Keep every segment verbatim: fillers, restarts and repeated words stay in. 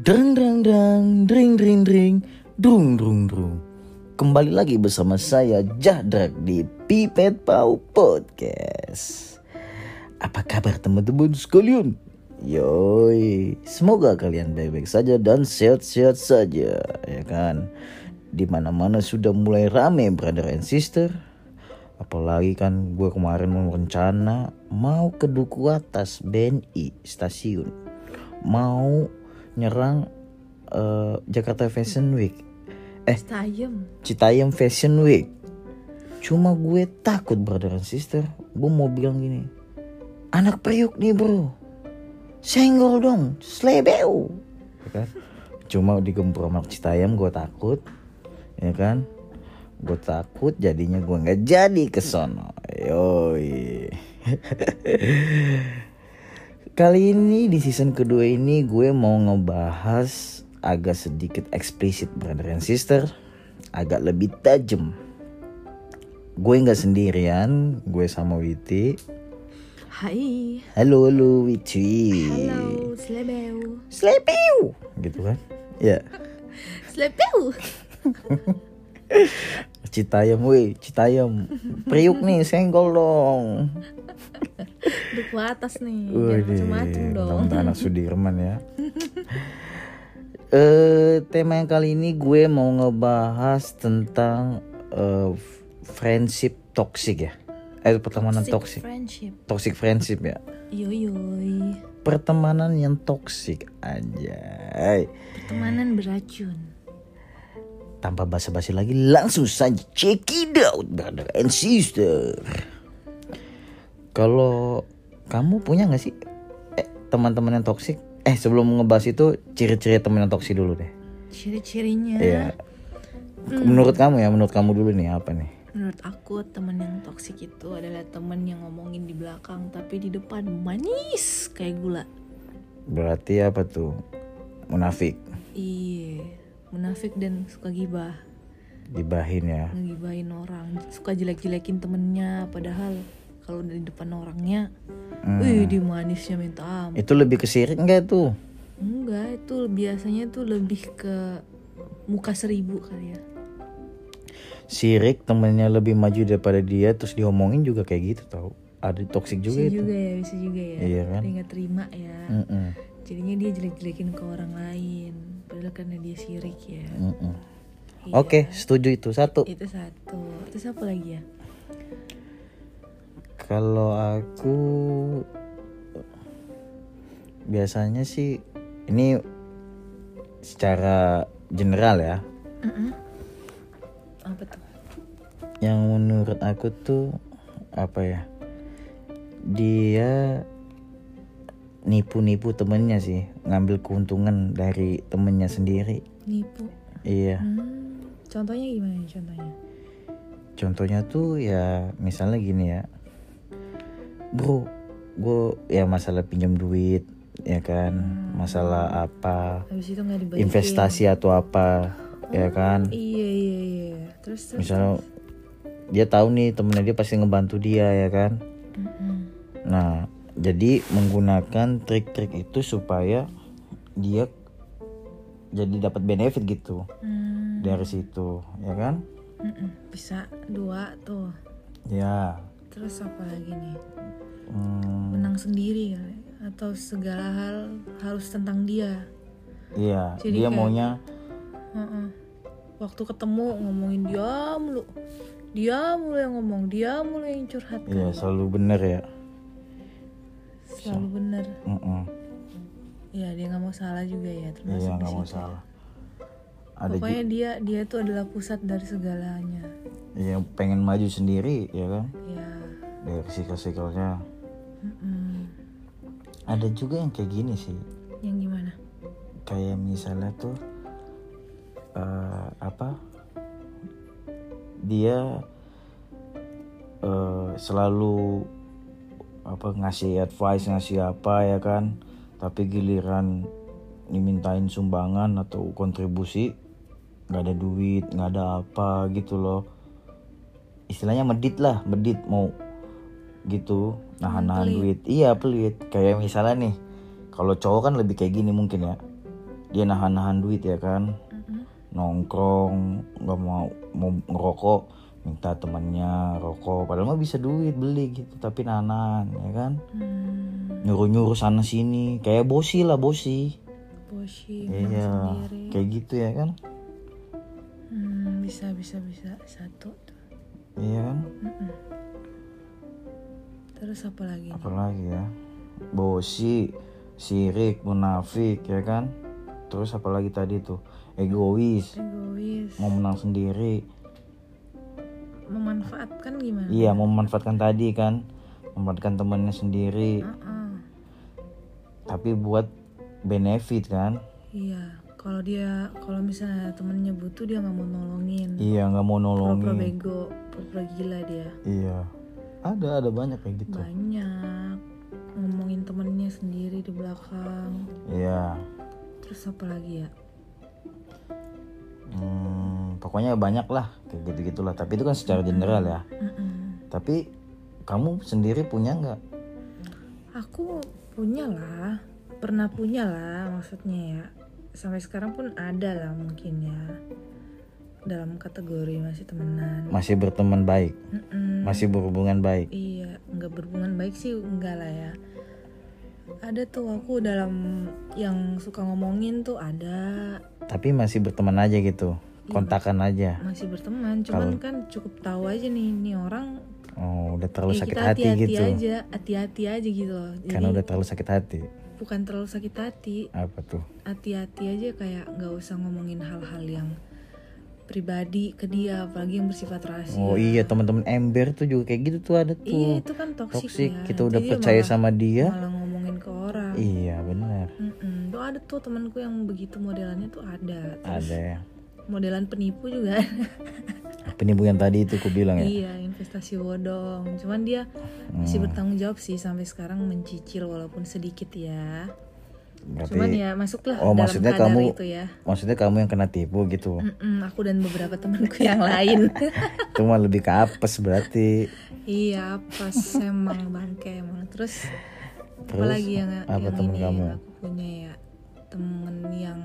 Dreng dreng dreng, dring dring dring, drung drung drung. Kembali lagi bersama saya Jahdrag di Pipet Pau Podcast. Apa kabar teman-teman sekalian? Yoi, semoga kalian baik-baik saja dan sehat-sehat saja, ya kan? Dimana-mana sudah mulai rame brother and sister. Apalagi kan gue kemarin mau rencana mau ke Duku Atas B N I stasiun, mau nyerang uh, Jakarta Fashion Week, eh Citayam Citayam Fashion Week. Cuma gue takut brother and sister. Gue mau bilang gini, anak Priuk nih bro, senggol dong, slebeu, ya kan? Cuma digempur sama Citayam, gue takut, ya kan? Gue takut jadinya gue nggak jadi kesono. Yoi. Kali ini di season kedua ini gue mau ngebahas agak sedikit eksplisit brother and sister, agak lebih tajam. Gue nggak sendirian, gue sama Witi. Hai. Halo halo Witi. Halo Slebeu. Slebeu, gitu kan? Ya. Slebeu. Citayam, weh, Citayam. Priuk nih, senggol dong. Duku Atas nih, Waduh, jangan macem-macem dong. anak Sudirman ya. uh, tema yang kali ini gue mau ngebahas tentang uh, friendship toxic ya. Eh pertemanan toxic. Friendship. Toxic friendship ya. Yoi yoi. Pertemanan yang toxic anjay. Pertemanan beracun. Tanpa basa-basi lagi, langsung saja check it out brother and sister. Kalau kamu punya gak sih eh, teman-teman yang toksik? Eh sebelum ngebahas itu, ciri-ciri teman yang toksik dulu deh. Ciri-cirinya. Iya. Hmm. Menurut kamu ya, menurut kamu dulu nih apa nih? Menurut aku teman yang toksik itu adalah teman yang ngomongin di belakang tapi di depan manis kayak gula. Berarti apa tuh? Munafik. Iya, munafik dan suka gibah. Gibahin ya. Ngegibahin orang, suka jelek-jelekin temennya, padahal kalau di depan orangnya, hmm. wih di manisnya minta ampun. Itu lebih ke sirik nggak tuh? Enggak, itu biasanya tuh lebih ke muka seribu kali ya. Sirik temennya lebih maju daripada dia, terus diomongin juga kayak gitu tau. Ada toksik juga bisa itu. juga ya, bisa juga ya. Iya kan? Dia nggak terima ya. Mm-mm. Jadinya dia jelek-jelekin ke orang lain, padahal karena dia sirik ya. Mm-mm. Iya. Oke, setuju itu satu. Itu satu. Terus apa lagi ya? Kalau aku biasanya sih ini secara general ya. Mm-mm. Apa tuh? Yang menurut aku tuh apa ya? Dia nipu-nipu temennya sih, ngambil keuntungan dari temennya sendiri. Nipu. Iya. Hmm, contohnya gimana contohnya? Contohnya tuh ya misalnya gini ya. Bro, gue ya masalah pinjam duit, ya kan, hmm. masalah apa, habis itu nggak dibalikin, investasi atau apa, oh, ya kan. Iya iya iya. Terus, terus misalnya terus. Dia tahu nih temennya dia pasti ngebantu dia, ya kan. Mm-hmm. Nah, jadi menggunakan trik-trik itu supaya dia jadi dapat benefit gitu hmm. dari situ, ya kan. Mm-mm. Bisa dua tuh. Ya. Terus apa lagi nih? Hmm. Menang sendiri kali, atau segala hal harus tentang dia. Iya. Jadi dia kayak, maunya. Uh-uh. Waktu ketemu ngomongin dia mulu, dia mulu yang ngomong, dia mulu yang curhat. Iya, selalu bener ya. Selalu so. bener. Uh-uh. Iya, dia nggak mau salah juga ya, termasuk. Iya, nggak mau salah. Ada pokoknya ju- dia dia tuh adalah pusat dari segalanya. Iya, pengen maju sendiri, ya kan? Iya. Dari sikl-siklnya. Mm-mm. Ada juga yang kayak gini sih. Yang gimana? Kayak misalnya tuh uh, apa? Dia uh, selalu apa ngasih advice, ngasih apa ya kan? Tapi giliran dimintain sumbangan atau kontribusi nggak ada duit, nggak ada apa gitu loh. Istilahnya medit lah, medit mau gitu, nahan-nahan duit. Iya pelit. Kayak misalnya nih, kalau cowok kan lebih kayak gini mungkin ya. dia nahan-nahan duit ya kan, Mm-mm. nongkrong nggak mau mau ngerokok, minta temannya rokok, padahal mah bisa duit beli gitu, tapi nahan ya kan, Hmm, nyuruh-nyuruh sana sini, kayak bosi lah bosi. bosi menang Iya sendiri. kayak gitu ya kan. Hmm, bisa bisa bisa satu tuh. Iya kan. Mm-mm. Terus apa lagi nih? Apalagi ya, bosi, sirik, munafik ya kan. Terus apalagi tadi tuh, egois, Egois, mau menang sendiri. memanfaatkan gimana? Iya, mau memanfaatkan tadi kan, memanfaatkan temannya sendiri, Uh-uh. tapi buat benefit kan. Iya, kalau dia kalau misalnya temennya butuh dia nggak mau nolongin. Iya, nggak mau Pura-pura nolongin. bego, pura-pura gila dia. Iya, ada ada banyak kayak gitu. Banyak ngomongin temennya sendiri di belakang. Iya, Terus apa lagi ya? hmm, pokoknya banyak lah kayak gitu gitulah. Tapi itu kan secara general ya. Mm-mm. Tapi kamu sendiri punya nggak? Aku punya lah, pernah punya lah maksudnya ya. Sampai sekarang pun ada lah mungkin ya. Dalam kategori masih temenan. Masih berteman baik, Mm-mm. masih berhubungan baik. Iya, nggak berhubungan baik sih enggak lah ya. Ada tuh aku dalam yang suka ngomongin tuh ada, Tapi masih berteman aja gitu, kontakan aja. masih berteman. Cuman kan cukup tahu aja nih, nih orang. Oh, udah terlalu Ya sakit kita hati hati-hati gitu. aja, hati-hati aja gitu loh. Jadi Karena udah terlalu sakit hati. bukan terlalu sakit hati, Apa tuh? hati-hati aja kayak nggak usah ngomongin hal-hal yang pribadi ke dia, apalagi yang bersifat rahasia. Oh iya, teman-teman ember tuh juga kayak gitu tuh ada tuh. Iya itu kan toksik Toksik, ya. kita udah Nanti dia percaya malah- sama dia. malah ngomongin ke orang. Iya, benar. Mm-mm. Tuh ada tuh temanku yang begitu modelannya tuh ada. Terus Ada ya. modelan penipu juga. Penipu yang tadi itu aku bilang ya. Iya, investasi bodong. Cuman dia masih bertanggung jawab sih sampai sekarang, mencicil walaupun sedikit ya. Berarti Cuman ya masuklah oh, dalam maksudnya kadar kamu itu ya. maksudnya kamu yang kena tipu gitu. Mm-mm, aku dan beberapa temanku yang lain. Cuma lebih ke apes berarti. Iya, pas emang bangke emang. Terus, Terus, apalagi yang apa yang temen ini kamu? yang aku punya ya, temen yang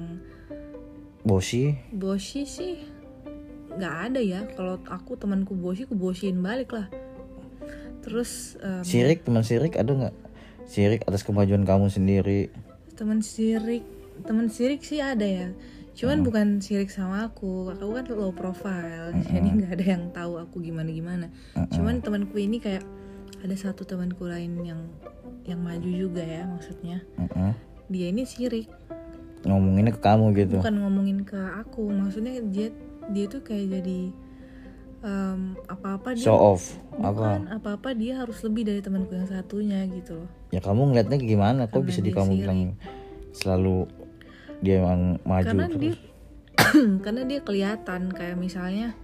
Bosi? bosi sih nggak ada ya. Kalau aku temanku bosi, aku bosiin balik lah. Terus em, Sirik, teman sirik ada nggak? Sirik atas kemajuan kamu sendiri. teman sirik, teman sirik sih ada ya. Cuman Hmm. bukan sirik sama aku. Aku kan low profile, jadi nggak ada yang tahu aku gimana gimana. Cuman temanku ini kayak ada satu temanku lain yang yang maju juga ya, maksudnya. Mm-mm. Dia ini sirik, Ngomonginnya ke kamu gitu. bukan ngomongin ke aku. Maksudnya dia dia tuh kayak jadi em, apa-apa dia Show off. Apa? bukan apa-apa dia harus lebih dari temanku yang satunya gitu loh. Ya kamu ngeliatnya gimana? Kok Karena bisa di dia kamu sirik. bilang selalu dia yang maju Karena terus? dia karena dia kelihatan kayak misalnya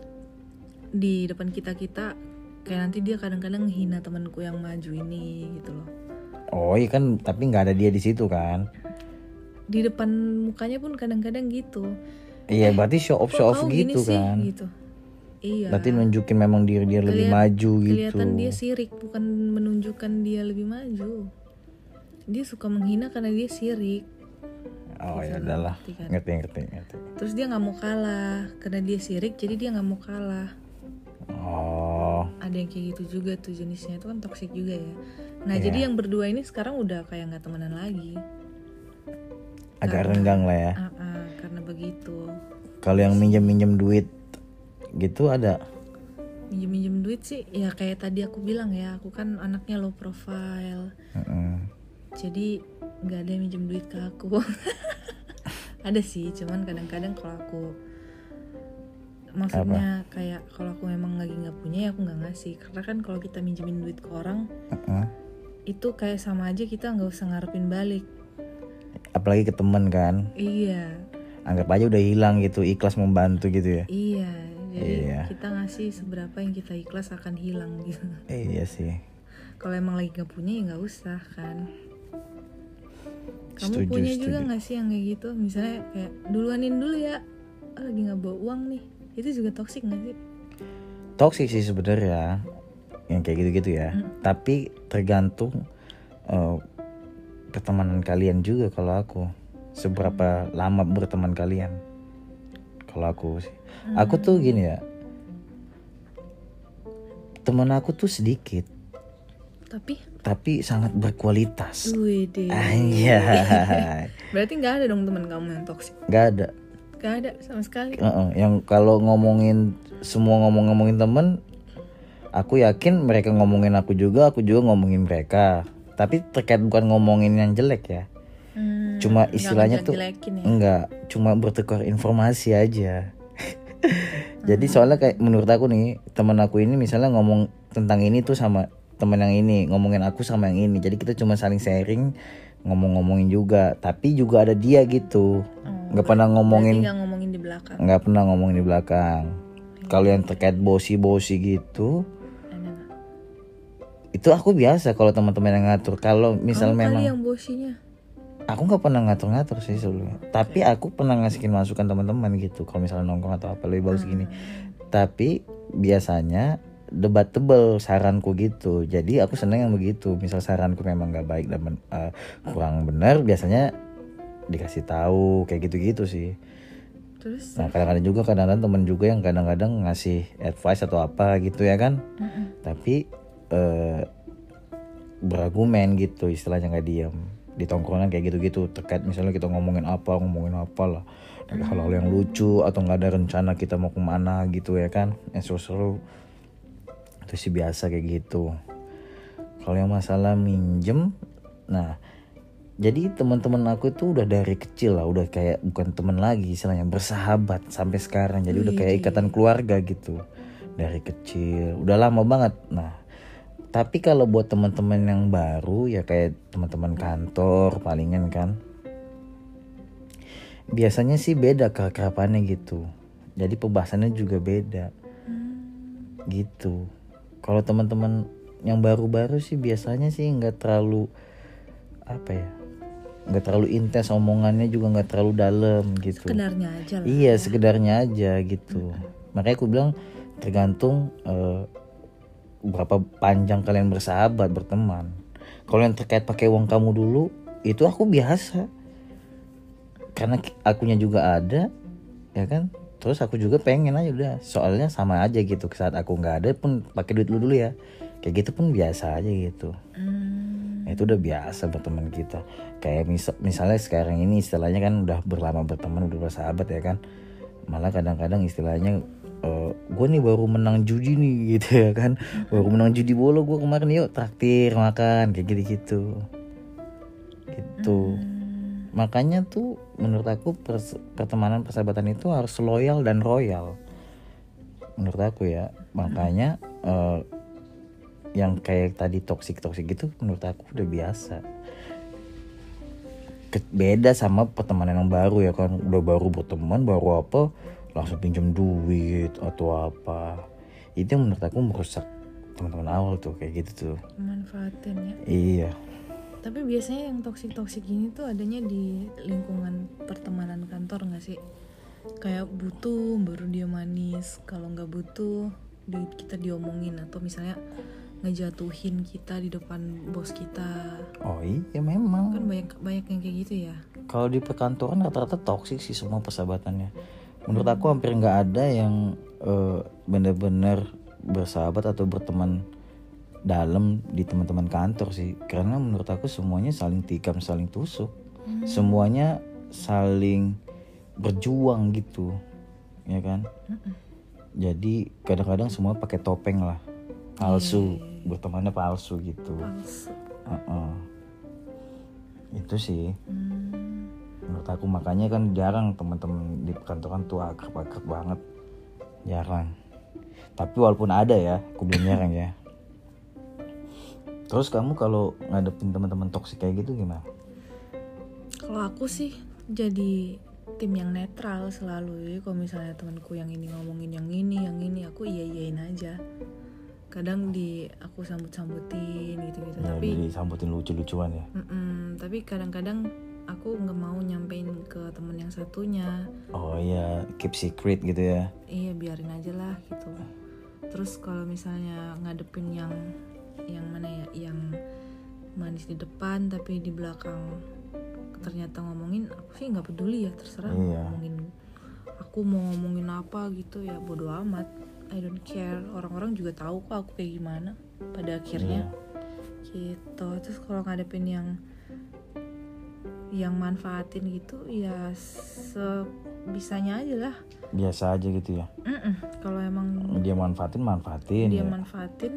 di depan kita-kita kayak nanti dia kadang-kadang menghina temanku yang maju ini gitu loh. Oh iya kan, tapi nggak ada dia di situ kan? Di depan mukanya pun kadang-kadang gitu. Iya, berarti show off show Kok off kau gini gitu sih? kan? Gitu. Iya. Berarti nunjukin memang diri dia lebih Kelihat- maju gitu. Kelihatan dia sirik, bukan menunjukkan dia lebih maju. Dia suka menghina karena dia sirik. Oh Gitu ya loh, udahlah, ngerti kan? ngerti ngerti ngerti. Terus dia nggak mau kalah karena dia sirik, jadi dia nggak mau kalah. Oh, Ada yang kayak gitu juga tuh jenisnya, itu kan toksik juga ya. Nah Iya. jadi yang berdua ini sekarang udah kayak nggak temenan lagi. agak Karena- renggang lah ya. Ah, ah, karena begitu. Kalau yang minjem-minjem duit gitu ada. Minjem-minjem duit sih ya kayak tadi aku bilang ya, aku kan anaknya low profile. Mm-mm. Jadi nggak ada yang minjem duit ke aku. Ada sih, cuman kadang-kadang kalau aku maksudnya kayak kalau aku memang lagi nggak punya ya aku nggak ngasih. Karena kan kalau kita minjemin duit ke orang Mm-mm. itu kayak sama aja kita nggak usah ngarepin balik. Apalagi ke temen kan, Iya, anggap aja udah hilang gitu, ikhlas membantu gitu ya. iya. Jadi Iya. kita ngasih seberapa yang kita ikhlas akan hilang gitu. Eh, iya sih. Kalau emang lagi nggak punya ya nggak usah kan. Kamu Setuju, punya setuju. juga nggak sih yang kayak gitu? Misalnya kayak duluanin dulu ya, ah, lagi nggak bawa uang nih. Itu juga toksik nggak sih? Toxic sih sebenarnya yang kayak gitu-gitu ya. Tapi tergantung eh, pertemanan kalian juga kalau aku. seberapa lama berteman kalian. Kalau aku sih, hmm. aku tuh gini ya, teman aku tuh sedikit, tapi tapi sangat berkualitas. Wih, anjay. Berarti nggak ada dong teman kamu yang toksik? Nggak ada. Nggak ada sama sekali. Uh-uh. Yang kalau ngomongin semua ngomong-ngomongin temen, aku yakin mereka ngomongin aku juga, aku juga ngomongin mereka. Tapi terkait bukan ngomongin yang jelek ya. Hmm, cuma istilahnya tuh ya? Enggak, cuma bertukar informasi aja. Jadi soalnya kayak menurut aku nih, teman aku ini misalnya ngomong tentang ini tuh sama teman yang ini, ngomongin aku sama yang ini. Jadi kita cuma saling sharing, ngomong-ngomongin juga. Tapi juga ada dia gitu. Oh, nggak pernah ngomongin. Nggak ngomongin di belakang. Nggak pernah ngomongin di belakang. Hmm. Kalau yang terkait bosi-bosi gitu, ada. Itu aku biasa kalau teman-teman yang ngatur. Kalau misal Kamu memang. Kali yang bosinya. Aku nggak pernah ngatur-ngatur sih sebelumnya. Okay. Tapi aku pernah ngasihin masukan teman-teman gitu. Kalau misalnya nongkrong atau apa lebih bagus hmm. gini. Tapi biasanya debatable saranku gitu. Jadi aku seneng yang begitu. Misal saranku memang nggak baik dan uh, kurang benar, biasanya dikasih tahu kayak gitu-gitu sih. Terus? Nah kadang-kadang juga kadang-kadang temen juga yang kadang-kadang ngasih advice atau apa gitu ya kan. Mm-mm. Tapi uh, berargumen gitu, istilahnya nggak diam. Di tongkrongan kayak gitu-gitu terkait misalnya kita ngomongin apa, ngomongin apa lah. Ada hal-hal yang lucu atau nggak ada rencana kita mau kemana gitu ya kan. Yang seru-seru. Itu sih biasa kayak gitu. Kalau yang masalah minjem, nah jadi teman-teman aku itu udah dari kecil lah, udah kayak bukan teman lagi, istilahnya bersahabat sampai sekarang. Jadi udah kayak ikatan keluarga gitu dari kecil, udah lama banget. Nah tapi kalau buat teman-teman yang baru ya kayak teman-teman kantor palingan kan, biasanya sih beda kekerapannya gitu. Jadi pembahasannya juga beda gitu. Kalau teman-teman yang baru-baru sih biasanya sih nggak terlalu apa ya, nggak terlalu intens omongannya, juga nggak terlalu dalam gitu. Sekedarnya aja lah. Iya ya. Sekedarnya aja gitu. Mm-hmm. Makanya aku bilang tergantung uh, berapa panjang kalian bersahabat berteman. Kalau yang terkait pakai uang kamu dulu itu aku biasa, karena akunya juga ada ya kan. Terus aku juga pengen aja udah, soalnya sama aja gitu. Saat aku nggak ada pun pakai duit lu dulu ya, kayak gitu pun biasa aja gitu. hmm. Itu udah biasa berteman kita. Kayak mis- misalnya sekarang ini istilahnya kan udah berlama berteman, udah bersahabat ya kan. Malah kadang-kadang istilahnya uh, gue nih baru menang judi nih gitu ya kan. Baru menang judi bola gue kemarin, yuk traktir makan kayak gitu-gitu gitu. hmm. Makanya tuh menurut aku pers- pertemanan persahabatan itu harus loyal dan royal menurut aku ya. Makanya uh, yang kayak tadi toksik-toksik gitu menurut aku udah biasa. Beda sama pertemanan yang baru ya kan, udah baru berteman baru apa langsung pinjam duit atau apa. Itu yang menurut aku merusak teman-teman awal tuh kayak gitu tuh, manfaatin ya. Iya. Tapi biasanya yang toksik-toksik gini tuh adanya di lingkungan pertemanan kantor nggak sih? Kayak butuh baru dia manis, kalau nggak butuh di, kita diomongin atau misalnya ngejatuhin kita di depan bos kita. Oh iya memang. Kan banyak banyak yang kayak gitu ya. Kalau di perkantoran rata-rata toksik sih semua persahabatannya. Menurut aku hampir nggak ada yang uh, benar-benar bersahabat atau berteman dalam di teman-teman kantor sih. Karena menurut aku semuanya saling tikam, saling tusuk. Hmm. Semuanya saling berjuang gitu, ya kan? Hmm. Jadi kadang-kadang semua pakai topeng lah, palsu, yeah. Bertemannya palsu gitu. Palsu. Uh-uh. Itu sih. Hmm. Menurut aku makanya kan jarang teman-teman di kantoran tuh akrab-akrab banget, jarang. Tapi walaupun ada ya, aku bilang jarang ya. Terus kamu kalau ngadepin teman-teman toksik kayak gitu gimana? Kalau aku sih jadi tim yang netral selalu. Jadi kalau misalnya temanku yang ini ngomongin yang ini, yang ini, aku iya-iyain aja. Kadang di aku sambut-sambutin gitu-gitu. Ya, tapi disambutin lucu-lucuan ya. Tapi kadang-kadang aku nggak mau nyampein ke teman yang satunya. Oh iya, keep secret gitu ya. Iya, biarin aja lah gitu. Terus kalau misalnya ngadepin yang yang mana ya, yang manis di depan tapi di belakang ternyata ngomongin, aku sih nggak peduli ya, terserah Iya. ngomongin, aku mau ngomongin apa gitu ya bodo amat, I don't care, orang-orang juga tahu kok aku kayak gimana pada akhirnya. Iya. Gitu. Terus kalau ngadepin yang yang manfaatin gitu ya sebisanya aja lah. Biasa aja gitu ya. Mm-mm. Kalau emang Dia manfaatin manfaatin dia ya. manfaatin,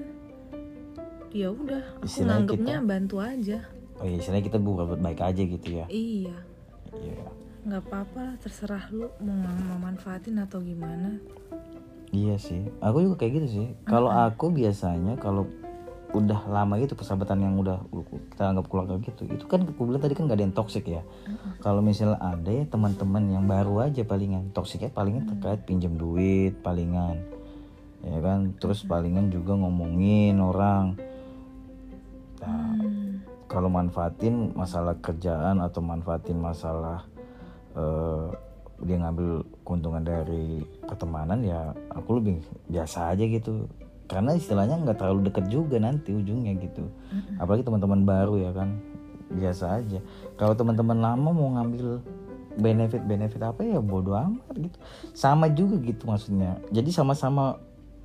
ya udah, aku Istilahnya nganggepnya kita- bantu aja. Oh iya, istilahnya kita buat baik aja gitu ya. Iya, Iya. nggak apa-apa lah, terserah lu mau mau manfaatin atau gimana. Iya sih, aku juga kayak gitu sih. Kalau aku biasanya kalau udah lama gitu persahabatan yang udah kita anggap keluarga gitu, itu kan aku bilang tadi kan gak ada yang toksik ya. Kalau misalnya ada ya teman-teman yang baru aja palingan toksiknya palingan terkait pinjam duit palingan, ya kan. Terus palingan juga ngomongin orang. Nah, Hmm. kalau manfaatin masalah kerjaan atau manfaatin masalah eh, dia ngambil keuntungan dari pertemanan, ya aku lebih biasa aja gitu, karena istilahnya nggak terlalu dekat juga nanti ujungnya gitu. Apalagi teman-teman baru ya kan, biasa aja. Kalau teman-teman lama mau ngambil benefit benefit apa ya bodo amat gitu, sama juga gitu maksudnya. Jadi sama-sama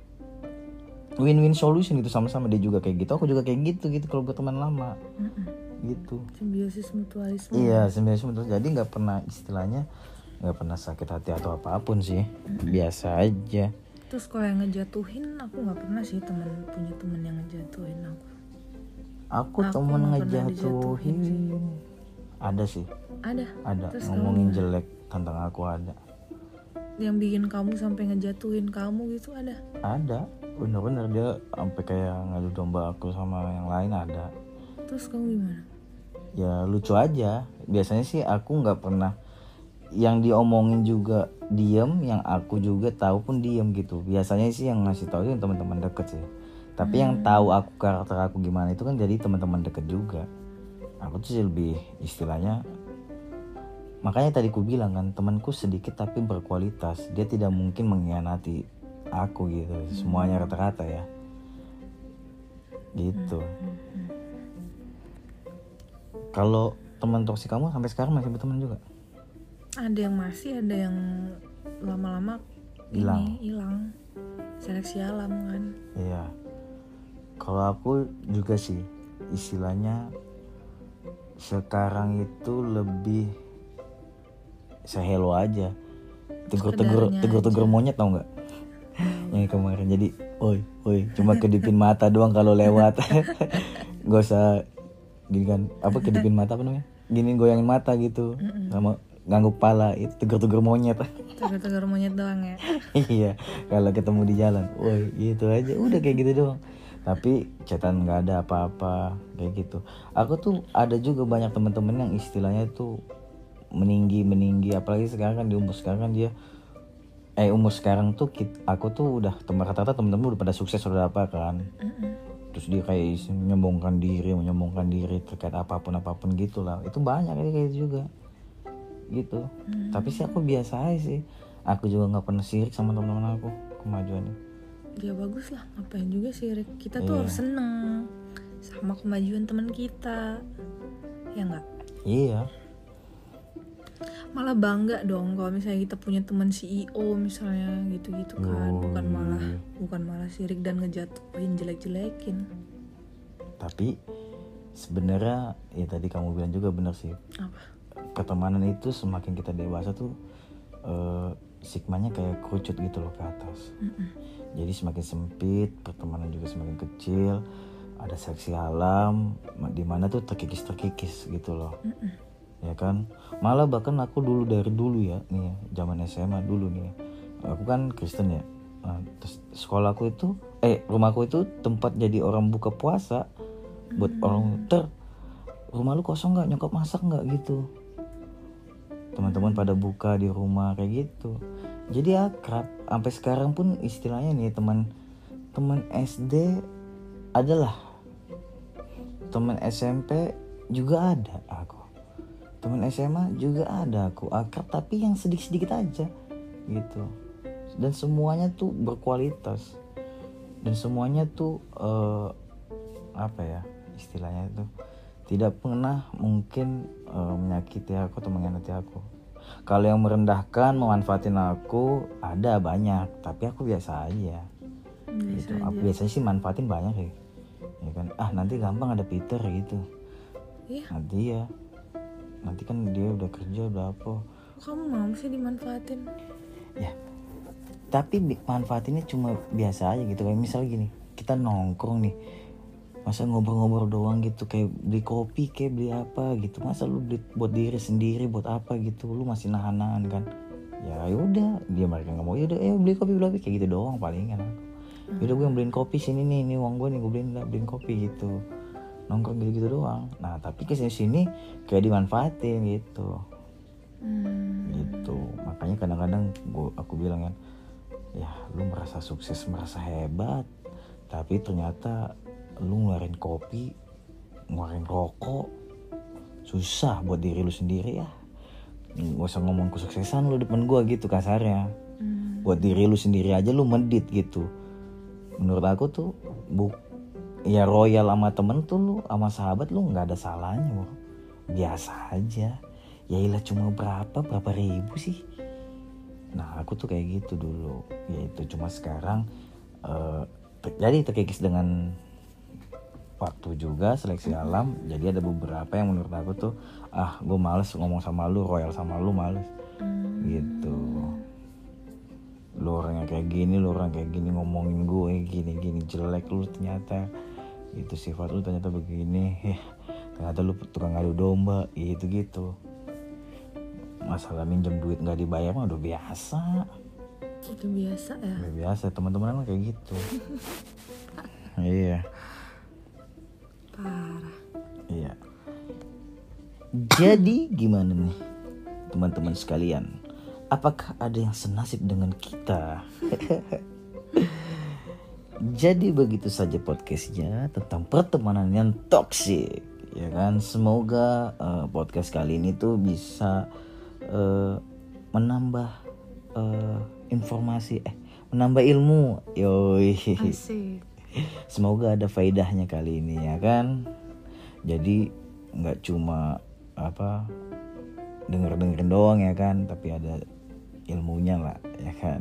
win-win solution gitu, sama-sama dia juga kayak gitu, aku juga kayak gitu gitu kalau buat teman lama. Mm-mm. Gitu. Simbiosis mutualisme. Iya, sebenarnya betul. Jadi nggak pernah istilahnya nggak pernah sakit hati atau apapun sih, biasa aja. Terus kalau yang ngejatuhin, aku nggak pernah sih teman punya teman yang ngejatuhin aku. Aku, Aku temen nggak pernah ngejatuhin, dijatuhin sih. ada sih, Ada. ada Terus ngomongin kamu jelek tentang aku, ada, yang bikin kamu sampai ngejatuhin kamu gitu ada? ada, bener-bener dia sampai kayak ngadu domba aku sama yang lain, ada. Terus kamu gimana? Ya lucu aja. Biasanya sih aku nggak pernah yang diomongin juga diem, yang aku juga tahu pun diem gitu. Biasanya sih yang ngasih tahu itu teman-teman deket sih. Tapi yang tahu aku karakter aku gimana itu kan jadi teman-teman deket juga. Aku tuh sih lebih istilahnya, makanya tadi ku bilang kan temanku sedikit tapi berkualitas. Dia tidak mungkin mengkhianati aku gitu. Semuanya rata-rata ya. Gitu. Kalau teman toksik kamu sampai sekarang masih berteman juga? Ada yang masih, ada yang lama-lama Hilang. ini hilang. Seleksi alam kan. Iya. Kalau aku juga sih istilahnya sekarang itu lebih sehelo aja. Tegur-tegur Sekedarnya tegur-tegur aja. monyet tau nggak? Yang kemarin jadi, oi, oi, cuma kedipin mata doang kalau lewat. Gak usah gini kan, apa kedipin mata apa namanya? Gini goyangin mata gitu, sama ganggu kepala, itu tegur-tegur monyet. Tegur-tegur monyet doang ya. Iya, kalau ketemu di jalan, woi gitu aja, udah kayak gitu doang. Tapi chatan nggak ada apa-apa kayak gitu. Aku tuh ada juga banyak teman-teman yang istilahnya tuh meninggi meninggi, apalagi sekarang kan di umur sekarang kan dia, eh umur sekarang tuh kit- aku tuh udah teman rata-rata teman-teman udah pada sukses udah apa kan. Terus dia kayak isi- menyombongkan diri, menyombongkan diri terkait apapun apapun gitulah. Itu banyak kayak gitu juga. Gitu. Tapi sih aku biasa aja sih. Aku juga nggak pernah sirik sama teman-teman aku kemajuannya. Ya bagus lah, ngapain juga sih Rick? Kita tuh Iya. harus seneng sama kemajuan teman kita, ya nggak? Iya. Malah bangga dong kalau misalnya kita punya teman C E O misalnya gitu-gitu kan, Oh, bukan iya. malah bukan malah sirik dan ngejatuhin, jelek-jelekin. Tapi sebenarnya ya tadi kamu bilang juga benar sih. Apa? Pertemanan itu semakin kita dewasa tuh eh, sigmanya kayak kerucut gitu loh ke atas. Jadi semakin sempit, pertemanan juga semakin kecil. Ada seleksi alam di mana tuh terkikis-terkikis gitu loh. Ya kan? Malah bahkan aku dulu dari dulu ya, nih ya, zaman S M A dulu nih. Ya. Aku kan Kristen ya. Nah, terus sekolahku itu eh rumahku itu tempat jadi orang buka puasa buat orang ter rumah lu kosong nggak, nyokap masak nggak gitu. Teman-teman pada buka di rumah kayak gitu. Jadi akrab. Sampai sekarang pun istilahnya nih teman teman S D adalah, teman S M P juga ada aku, teman S M A juga ada aku, akrab tapi yang sedikit-sedikit aja gitu. Dan semuanya tuh berkualitas. Dan semuanya tuh uh, apa ya istilahnya itu tidak pernah mungkin uh, menyakiti aku atau mengkhianati aku. Kalau yang merendahkan, memanfaatin aku ada banyak, tapi aku biasa aja. Biasa Gitu. aja. Aku biasanya sih manfaatin banyak ya. Ya kan, ah nanti gampang ada Peter gitu. Iya. Nanti ya, nanti kan dia udah kerja udah apa. Kamu mau sih dimanfaatin? Ya, tapi manfaatinnya cuma biasa aja gitu. Kayak misalnya gini, kita nongkrong nih, masa ngobrol-ngobrol doang gitu, kayak beli kopi kayak beli apa gitu, masa lu beli buat diri sendiri buat apa gitu, lu masih nahan-nahan kan. Ya yaudah, dia mereka nggak mau, yaudah eh beli kopi beli kopi kayak gitu doang palingan aku. Yaudah gue yang beliin kopi sini nih, ini uang gue nih gue beliin lah beliin kopi gitu, nongkrong gitu-gitu doang. Nah tapi kesini sini kayak dimanfaatin gitu. Hmm. Gitu, makanya kadang-kadang gue aku bilang kan, ya lu merasa sukses merasa hebat, tapi ternyata lu ngeluarin kopi, ngeluarin rokok, susah buat diri lu sendiri ya. Gak usah ngomong kesuksesan lu depan gua gitu kasarnya. Hmm. Buat diri lu sendiri aja lu medit gitu. Menurut aku tuh bu, ya royal sama temen tuh lu, sama sahabat lu nggak ada salahnya bro. Biasa aja. Ya ilah cuma berapa berapa ribu sih. Nah aku tuh kayak gitu dulu. Ya itu cuma sekarang uh, terjadi terkikis dengan waktu juga seleksi alam, jadi ada beberapa yang menurut aku tuh ah gue males ngomong sama lu, royal sama lu males. Hmm. Gitu, lu orang yang kayak gini, lu orang kayak gini ngomongin gue gini gini jelek lu ternyata, itu sifat lu ternyata begini, ya ternyata lu tukang ngadu domba gitu gitu. Masalah minjem duit nggak dibayar mah udah biasa. Itu biasa ya. Udah biasa teman-teman mah kayak gitu. Iya. Parah. Iya. Jadi gimana nih teman-teman sekalian? Apakah ada yang senasib dengan kita? Jadi begitu saja podcastnya tentang pertemanan yang toksik, ya kan? Semoga uh, podcast kali ini tuh bisa uh, menambah uh, informasi, eh menambah ilmu, yoi. Asik. Semoga ada faedahnya kali ini ya kan. Jadi nggak cuma apa denger-dengerin doang ya kan, tapi ada ilmunya lah ya kan.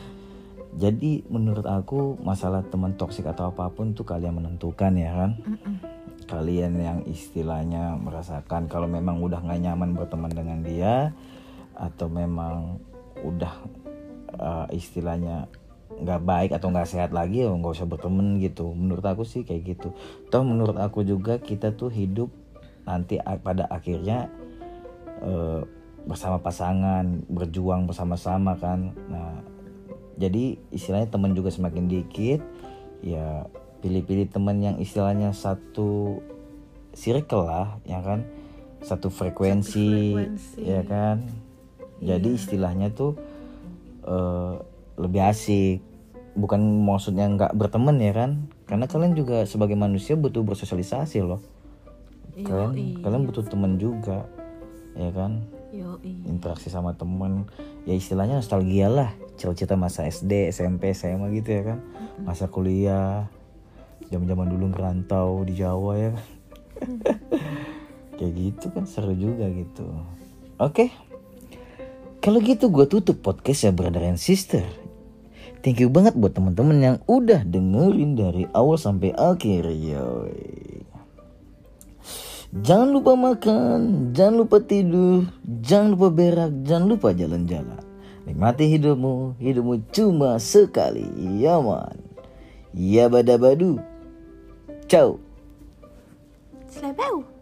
Jadi menurut aku masalah teman toksik atau apapun tuh kalian menentukan ya kan. Mm-mm. Kalian yang istilahnya merasakan kalau memang udah nggak nyaman berteman dengan dia, atau memang udah uh, istilahnya nggak baik atau nggak sehat lagi, ya nggak usah berteman gitu. Menurut aku sih kayak gitu. Toh menurut aku juga kita tuh hidup nanti pada akhirnya uh, bersama pasangan, berjuang bersama-sama kan. Nah jadi istilahnya teman juga semakin dikit, ya pilih-pilih teman yang istilahnya satu circle lah ya kan, satu frekuensi, Satu frekuensi. ya kan. Jadi Iya. istilahnya tuh uh, lebih asik. Bukan maksudnya nggak berteman ya kan, karena kalian juga sebagai manusia butuh bersosialisasi loh. Kalian Yoi. kalian butuh teman juga ya kan, Yoi. interaksi sama teman. Ya istilahnya nostalgia lah, cerita masa S D, S M P, S M A gitu ya kan, masa kuliah, zaman-zaman dulu ngerantau di Jawa ya kan. Kayak gitu kan seru juga gitu. Oke, kalau gitu gue tutup podcast ya brother and sister. Thank you banget buat teman-teman yang udah dengerin dari awal sampai akhir. Yoi. Jangan lupa makan, jangan lupa tidur, jangan lupa berak, jangan lupa jalan-jalan. Nikmati hidupmu, hidupmu cuma sekali. Ya man. Ya badabadu. Ciao. Slebeu.